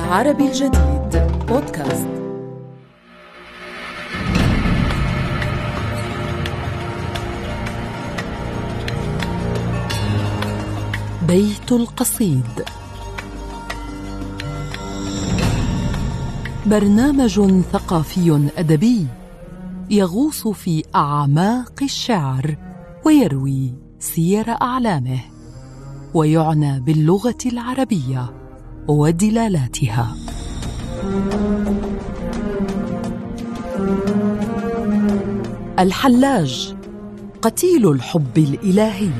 عربي الجديد بودكاست. بيت القصيد، برنامج ثقافي أدبي يغوص في أعماق الشعر ويروي سير أعلامه، ويعنى باللغة العربية ودلالاتها. الحلاج، قتيل الحب الإلهي.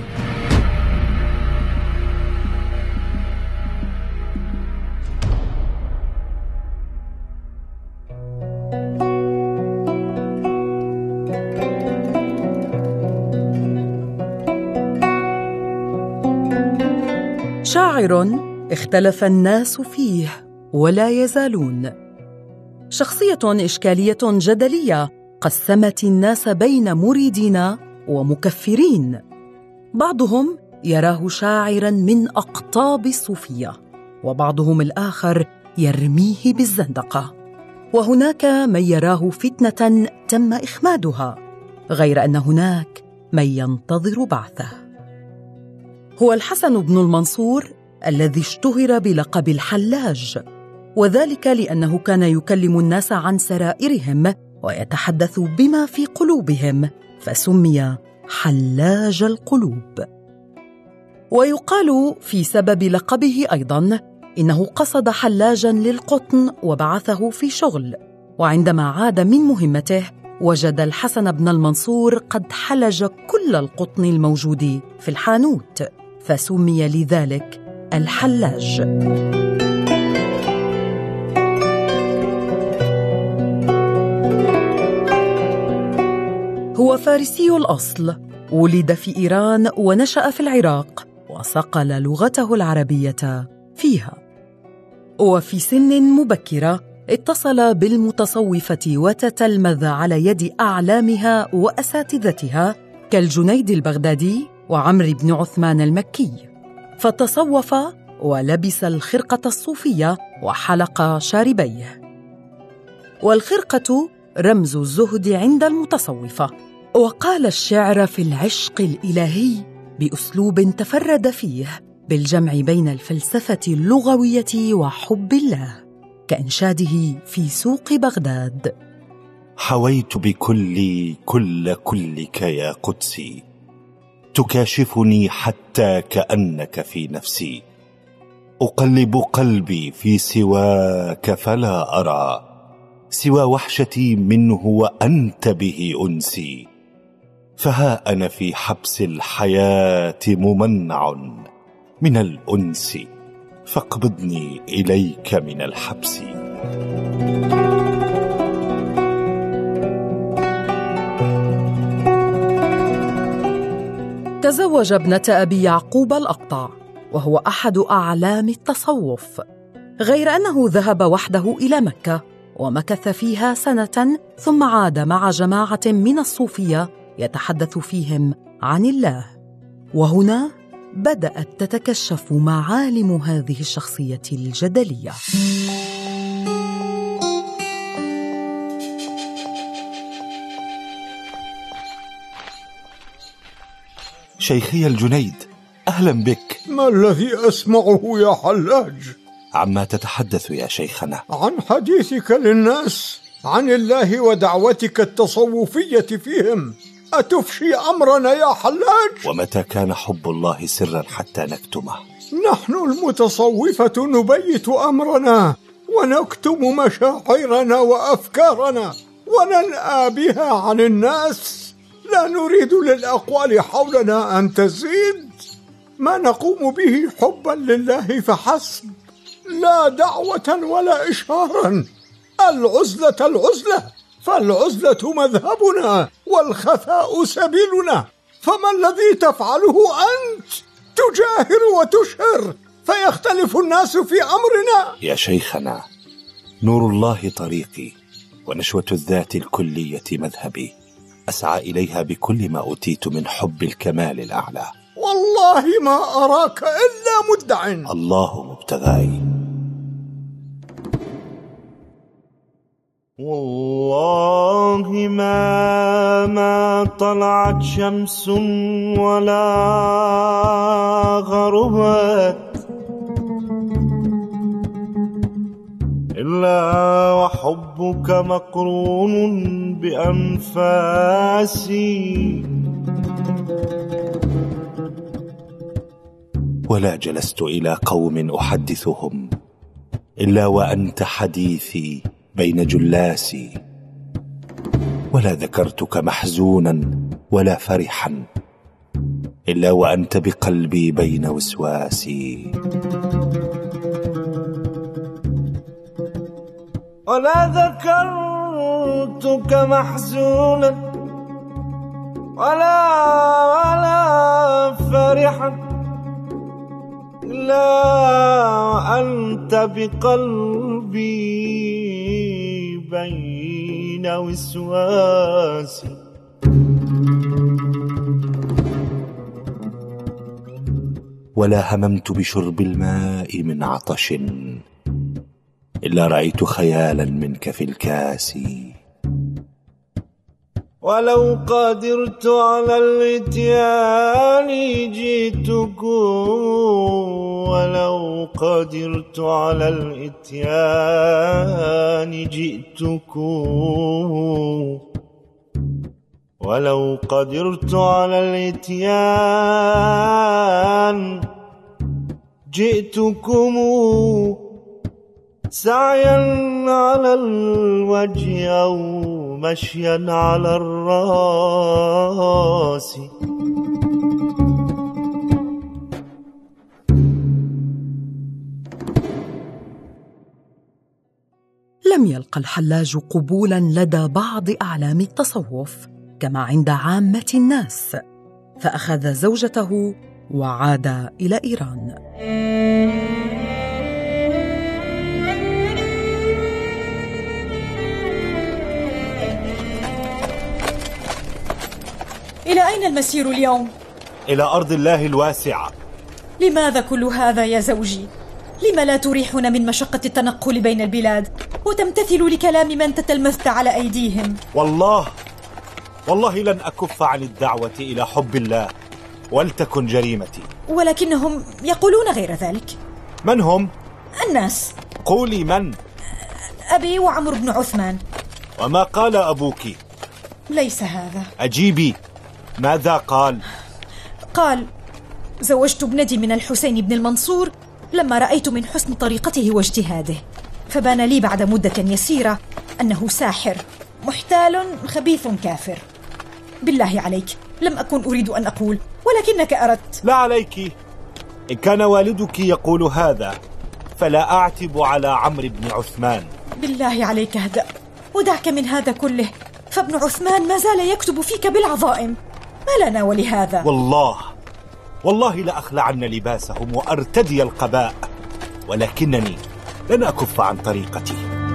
شاعر اختلف الناس فيه ولا يزالون، شخصية إشكالية جدلية قسمت الناس بين مريدين ومكفرين. بعضهم يراه شاعراً من أقطاب الصوفية، وبعضهم الآخر يرميه بالزندقة، وهناك من يراه فتنة تم إخمادها، غير أن هناك من ينتظر بعثه. هو الحسن بن المنصور الذي اشتهر بلقب الحلاج، وذلك لأنه كان يكلم الناس عن سرائرهم ويتحدث بما في قلوبهم، فسمي حلاج القلوب. ويقال في سبب لقبه أيضاً إنه قصد حلاجاً للقطن وبعثه في شغل، وعندما عاد من مهمته وجد الحسن بن المنصور قد حلج كل القطن الموجود في الحانوت، فسمي لذلك الحلاج. هو فارسي الأصل، ولد في إيران ونشأ في العراق، وصقل لغته العربية فيها. وفي سن مبكرة اتصل بالمتصوفة وتتلمذ على يد أعلامها وأساتذتها كالجنيد البغدادي وعمرو بن عثمان المكي، فتصوف ولبس الخرقة الصوفية وحلق شاربيه. والخرقة رمز الزهد عند المتصوفة، وقال الشعر في العشق الإلهي بأسلوب تفرد فيه بالجمع بين الفلسفة اللغوية وحب الله، كإنشاده في سوق بغداد: حويت بكلي كلك يا قدسي، تكاشفني حتى كأنك في نفسي، أقلب قلبي في سواك فلا أرى سوى وحشتي منه وأنت به أنسي، فها أنا في حبس الحياة ممنع من الأنس، فاقبضني إليك من الحبس. تزوج ابنة أبي يعقوب الأقطع، وهو أحد أعلام التصوف، غير أنه ذهب وحده إلى مكة ومكث فيها سنة، ثم عاد مع جماعة من الصوفية يتحدث فيهم عن الله. وهنا بدأت تتكشف معالم هذه الشخصية الجدلية. شيخي الجنيد، أهلا بك. ما الذي أسمعه يا حلاج؟ عما تتحدث يا شيخنا؟ عن حديثك للناس عن الله ودعوتك التصوفية فيهم. أتفشي أمرنا يا حلاج؟ ومتى كان حب الله سرا حتى نكتمه؟ نحن المتصوفة نبيت أمرنا ونكتم مشاعرنا وأفكارنا وننأى بها عن الناس. لا نريد للأقوال حولنا أن تزيد، ما نقوم به حبا لله فحسب، لا دعوة ولا إشهارا. العزلة فالعزلة مذهبنا والخفاء سبيلنا، فما الذي تفعله أنت؟ تجاهر وتشهر فيختلف الناس في أمرنا. يا شيخنا، نور الله طريقي، ونشوة الذات الكلية مذهبي، أسعى إليها بكل ما أوتيت من حب الكمال الأعلى. والله ما أراك إلا مدع. الله مبتغاي. والله ما طلعت شمس ولا غربت إلا وحبك مقرون بأنفاسي. ولا جلست إلى قوم أحدثهم إلا وأنت حديثي بين جلاسي. ولا ذكرتك محزونا ولا فرحا إلا وأنت بقلبي بين وسواسي. ولا ذكرتك محزونا ولا فرحا إلا وأنت بقلبي بين وسواسي. ولا هممت بشرب الماء من عطش إلا رأيت خيالا منك في الكاس. ولو قدرت على الإتيان جئتكم ولو قدرت على الإتيان جئتكم ولو قدرت على الإتيان جئتكم سعيا على الوجه أو مشيا على الراس. لم يلقى الحلاج قبولا لدى بعض أعلام التصوف كما عند عامة الناس، فأخذ زوجته وعاد إلى إيران. إلى أين المسير اليوم؟ إلى أرض الله الواسعة. لماذا كل هذا يا زوجي؟ لما لا تريحنا من مشقة التنقل بين البلاد وتمتثل لكلام من تتلمذت على أيديهم؟ والله لن أكف عن الدعوة إلى حب الله ولتكن جريمتي. ولكنهم يقولون غير ذلك. من هم؟ الناس. قولي من؟ أبي وعمر بن عثمان. وما قال أبوك؟ ليس هذا. أجيبي، ماذا قال؟ قال: زوجت ابنتي من الحسين بن المنصور لما رأيت من حسن طريقته واجتهاده، فبان لي بعد مدة يسيرة أنه ساحر محتال خبيث كافر. بالله عليك، لم أكن أريد أن أقول ولكنك أردت. لا عليك، إن كان والدك يقول هذا فلا أعتب على عمرو بن عثمان. بالله عليك اهدأ ودعك من هذا كله، فابن عثمان ما زال يكتب فيك بالعظائم، ما لنا ولهذا. والله لأخلعن لباسهم وأرتدي القباء، ولكنني لن أكف عن طريقتي.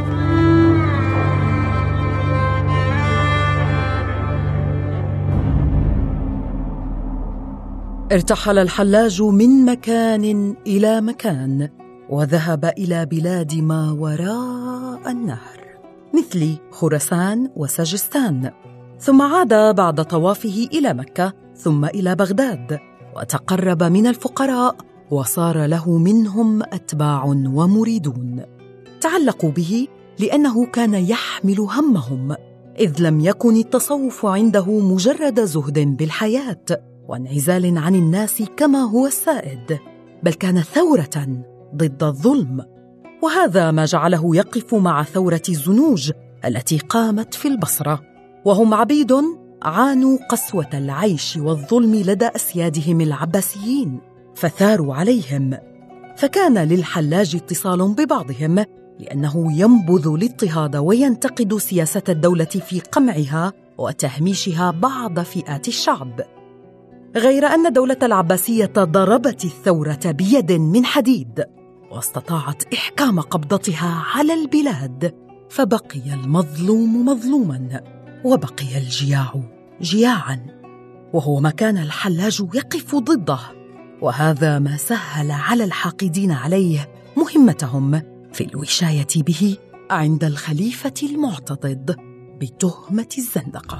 ارتحل الحلاج من مكان إلى مكان وذهب إلى بلاد ما وراء النهر مثل خراسان وسجستان، ثم عاد بعد طوافه إلى مكة ثم إلى بغداد، وتقرب من الفقراء وصار له منهم أتباع ومريدون. تعلقوا به لأنه كان يحمل همهم، إذ لم يكن التصوف عنده مجرد زهد بالحياة وانعزال عن الناس كما هو السائد، بل كان ثورة ضد الظلم. وهذا ما جعله يقف مع ثورة الزنوج التي قامت في البصرة، وهم عبيد عانوا قسوة العيش والظلم لدى أسيادهم العباسيين فثاروا عليهم. فكان للحلاج اتصال ببعضهم لأنه ينبذ الاضطهاد وينتقد سياسة الدولة في قمعها وتهميشها بعض فئات الشعب. غير أن دولة العباسية ضربت الثورة بيد من حديد واستطاعت إحكام قبضتها على البلاد، فبقي المظلوم مظلوماً وبقي الجياع جياعاً، وهو ما كان الحلاج يقف ضده. وهذا ما سهل على الحاقدين عليه مهمتهم في الوشاية به عند الخليفة المعتضد بتهمة الزندقة.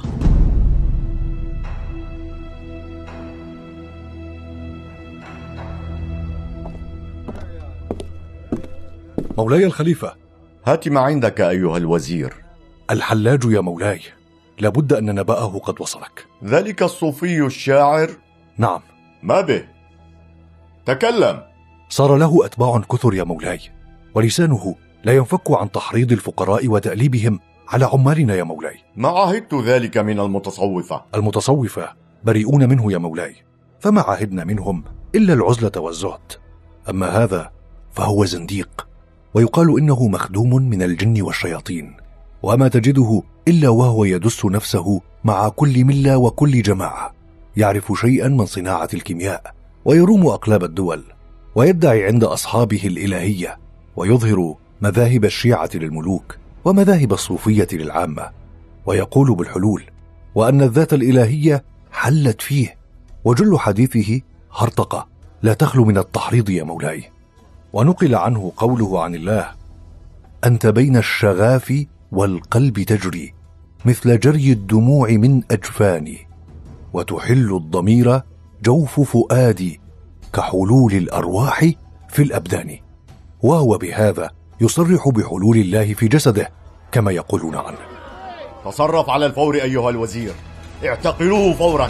مولاي الخليفة، هات ما عندك أيها الوزير. الحلاج يا مولاي، لابد أن نبأه قد وصلك. ذلك الصوفي الشاعر؟ نعم. ما به؟ تكلم. صار له أتباع كثر يا مولاي، ولسانه لا ينفك عن تحريض الفقراء وتأليبهم على عمالنا يا مولاي. ما عهدت ذلك من المتصوفة. المتصوفة بريئون منه يا مولاي، فما عهدنا منهم إلا العزلة والزهد. أما هذا فهو زنديق، ويقال إنه مخدوم من الجن والشياطين، وما تجده إلا وهو يدس نفسه مع كل ملة وكل جماعة، يعرف شيئا من صناعة الكيمياء، ويروم أقلاب الدول، ويدعي عند أصحابه الإلهية، ويظهر مذاهب الشيعة للملوك ومذاهب الصوفية للعامة، ويقول بالحلول، وأن الذات الإلهية حلت فيه، وجل حديثه هرطقة لا تخلو من التحريض يا مولاي. ونقل عنه قوله عن الله: أنت بين الشغاف والقلب تجري مثل جري الدموع من أجفاني، وتحل الضمير جوف فؤادي كحلول الأرواح في الأبدان. وهو بهذا يصرح بحلول الله في جسده كما يقولون عنه. تصرف على الفور أيها الوزير، اعتقلوه فورا.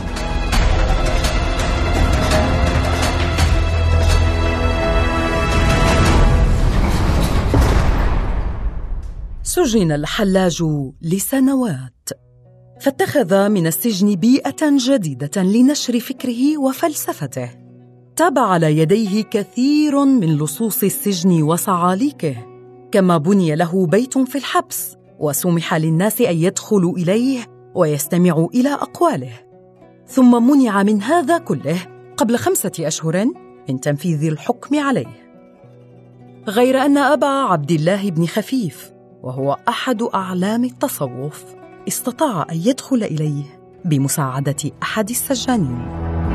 سجن الحلاج لسنوات، فاتخذ من السجن بيئة جديدة لنشر فكره وفلسفته. تاب على يديه كثير من لصوص السجن وصعاليكه، كما بني له بيت في الحبس، وسمح للناس أن يدخلوا إليه ويستمعوا إلى أقواله. ثم منع من هذا كله قبل 5 أشهر من تنفيذ الحكم عليه. غير أن أبا عبد الله بن خفيف، وهو أحد أعلام التصوف، استطاع أن يدخل إليه بمساعدة أحد السجانين.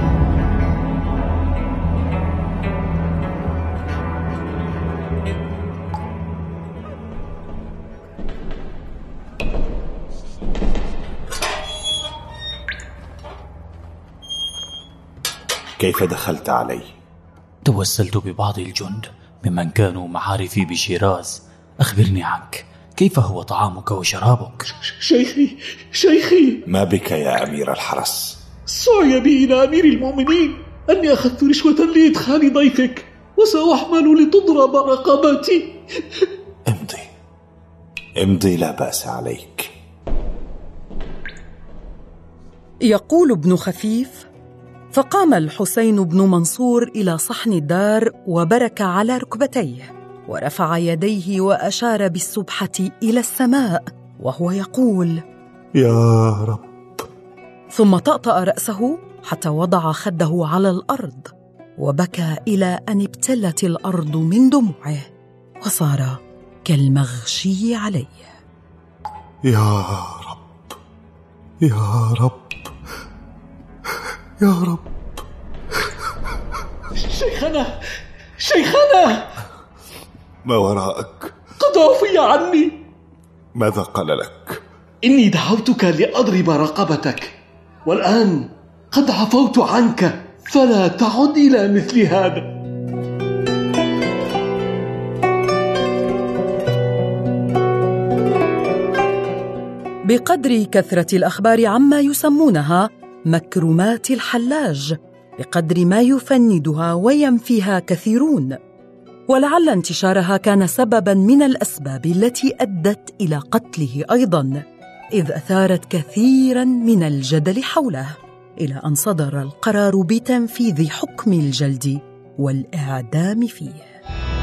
كيف دخلت علي؟ توسلت ببعض الجند ممن كانوا معارفي بشيراز. أخبرني عنك، كيف هو طعامك وشرابك؟ شيخي ما بك يا أمير الحرس؟ سعي بي إلى أمير المؤمنين أني أخذت رشوة لإدخال ضيفك، وسأحمل لتضرب رقبتي. امضي، لا بأس عليك. يقول ابن خفيف: فقام الحسين بن منصور إلى صحن الدار وبرك على ركبتيه، ورفع يديه وأشار بالسبحة إلى السماء وهو يقول: يا رب. ثم طأطأ رأسه حتى وضع خده على الأرض، وبكى إلى أن ابتلت الأرض من دموعه، وصار كالمغشي عليه. يا رب، يا رب، يا رب. شيخنا ما وراءك؟ قد عفي عني. ماذا قال لك؟ إني دعوتك لأضرب رقبتك، والآن قد عفوت عنك، فلا تعد إلى مثل هذا. بقدر كثرة الأخبار عما يسمونها مكرمات الحلاج، بقدر ما يفندها وينفيها كثيرون، ولعل انتشارها كان سبباً من الأسباب التي أدت إلى قتله أيضاً، إذ أثارت كثيراً من الجدل حوله، إلى أن صدر القرار بتنفيذ حكم الجلد والإعدام فيه.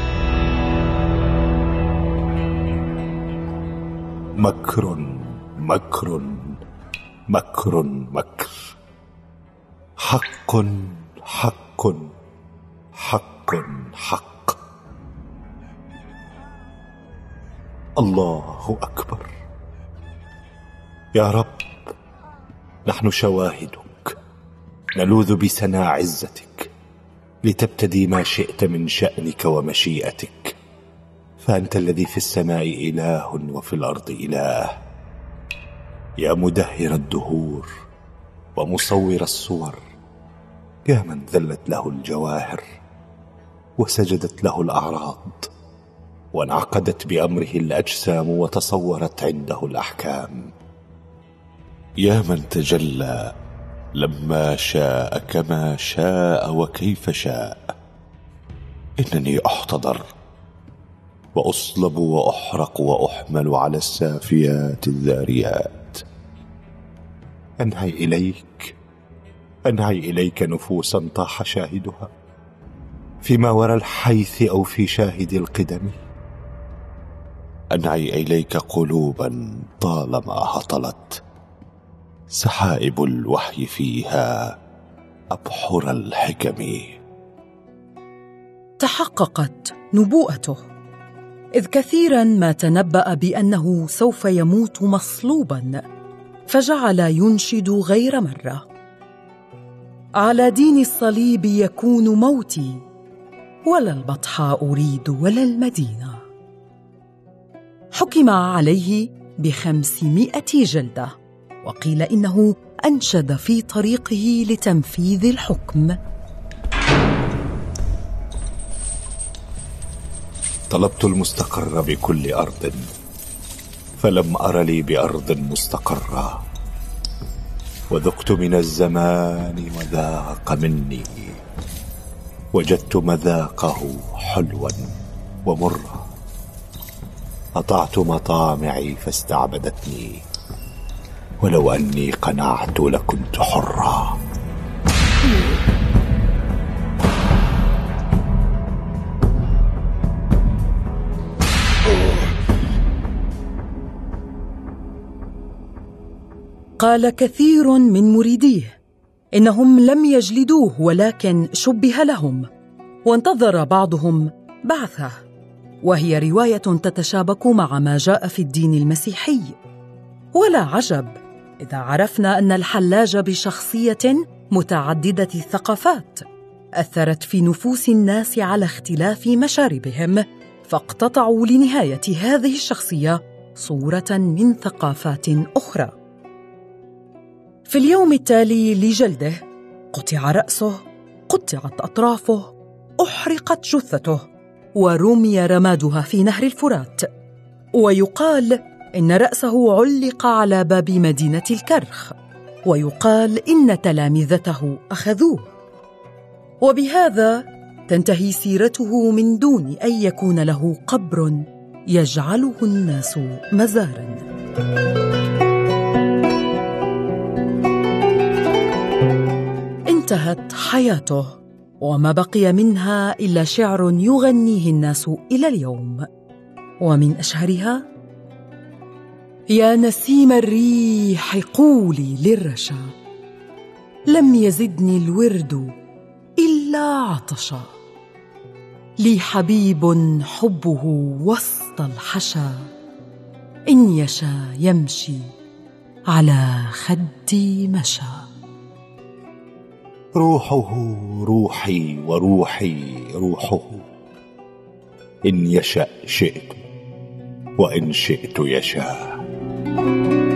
مكر مكر مكر مكر، حق حق حق حق. الله أكبر. يا رب، نحن شواهدك، نلوذ بسنا عزتك لتبتدي ما شئت من شأنك ومشيئتك، فأنت الذي في السماء إله وفي الأرض إله، يا مدهر الدهور ومصور الصور، يا من ذلت له الجواهر وسجدت له الأعراض وانعقدت بأمره الأجسام وتصورت عنده الأحكام، يا من تجلى لما شاء كما شاء وكيف شاء. إنني أحتضر وأصلب وأحرق وأحمل على السافيات الذاريات. أنهي إليك نفوسا طاح شاهدها فيما وراء الحيث أو في شاهد القدم. أنهي إليك قلوبا طالما هطلت سحائب الوحي فيها أبحر الحكم. تحققت نبوءته، إذ كثيراً ما تنبأ بأنه سوف يموت مصلوباً، فجعل ينشد غير مرة: على دين الصليب يكون موتي، ولا البطحاء أريد ولا المدينة. حكم عليه ب500 جلدة، وقيل إنه أنشد في طريقه لتنفيذ الحكم: طلبت المستقر بكل أرض، فلم أر لي بأرض مستقرة، وذقت من الزمان وذاق مني، وجدت مذاقه حلوا ومرا. أطعت مطامعي فاستعبدتني، ولو أني قنعت لكنت حرا. قال كثير من مريديه إنهم لم يجلدوه، ولكن شبه لهم، وانتظر بعضهم بعثه، وهي رواية تتشابك مع ما جاء في الدين المسيحي. ولا عجب إذا عرفنا أن الحلاج بشخصية متعددة الثقافات أثرت في نفوس الناس على اختلاف مشاربهم، فاقتطعوا لنهاية هذه الشخصية صورة من ثقافات أخرى. في اليوم التالي لجلده قطع رأسه، قطعت أطرافه، أحرقت جثته، ورمي رمادها في نهر الفرات. ويقال إن رأسه علق على باب مدينة الكرخ، ويقال إن تلامذته أخذوه. وبهذا تنتهي سيرته من دون أن يكون له قبر يجعله الناس مزاراً. انتهت حياته، وما بقي منها إلا شعر يغنيه الناس إلى اليوم، ومن أشهرها: يا نسيم الريح قولي للرشا، لم يزدني الورد إلا عطشا، لي حبيب حبه وسط الحشا، إن يشا يمشي على خدي مشى. روحه روحي وروحي روحه، إن يشأ شئت وإن شئت يشاء.